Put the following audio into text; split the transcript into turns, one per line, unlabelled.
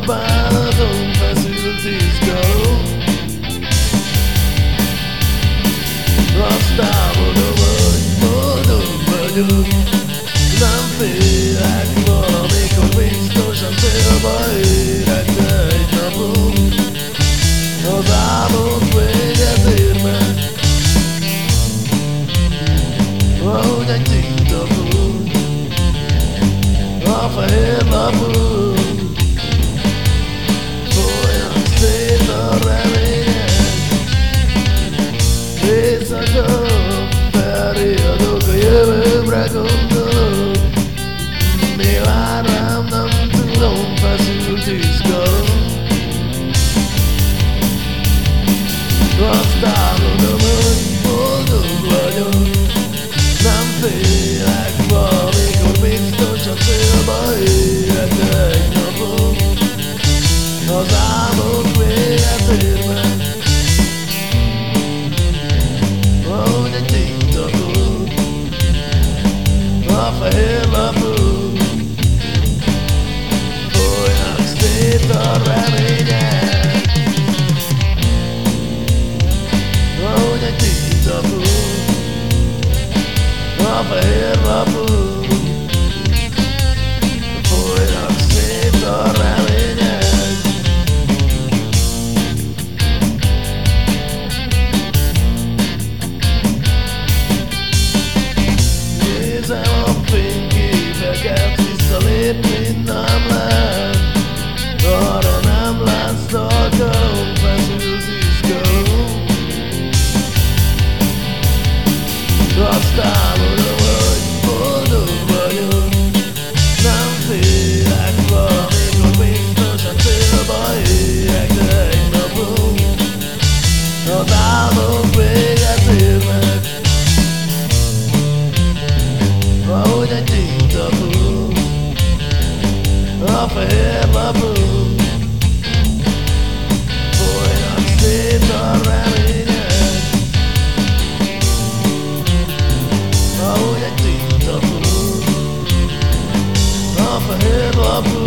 bánatom feszült izgalom. Azt támadom, hogy boldog vagyok. Nem félek, valamikor biztosan célba érek, de egy napon az álmod véget ér meg. Ahogy egy tiktapon a fehér lapon folynak szét a remények. Éjszaka felriadok, a jövőmre gondolok. Mi vár rám, nem tudom, feszült izgalom. Azt álmodom, hogy boldog vagyok. Nem félek, valamikor biztosan célba érek, de egy napon az álmod véget ér meg. Ahogy egy tiktapon a fehér lapon folynak szét a remények. Ahogy egy tiktapon a fehér lapon folynak szét a remények. Nézem a fényképeket, visszalépni nem lehet. Arra nem lesz alkalom, feszült izgalom. Azt álmodom, hogy boldog vagyok. Nem félek, valamikor biztosan célba érek, de egy napon az álmod véget ér meg. Ahogy egy tiktapon a fehér lapon folynak szét a remények. Ahogy egy tiktapon a fehér lapon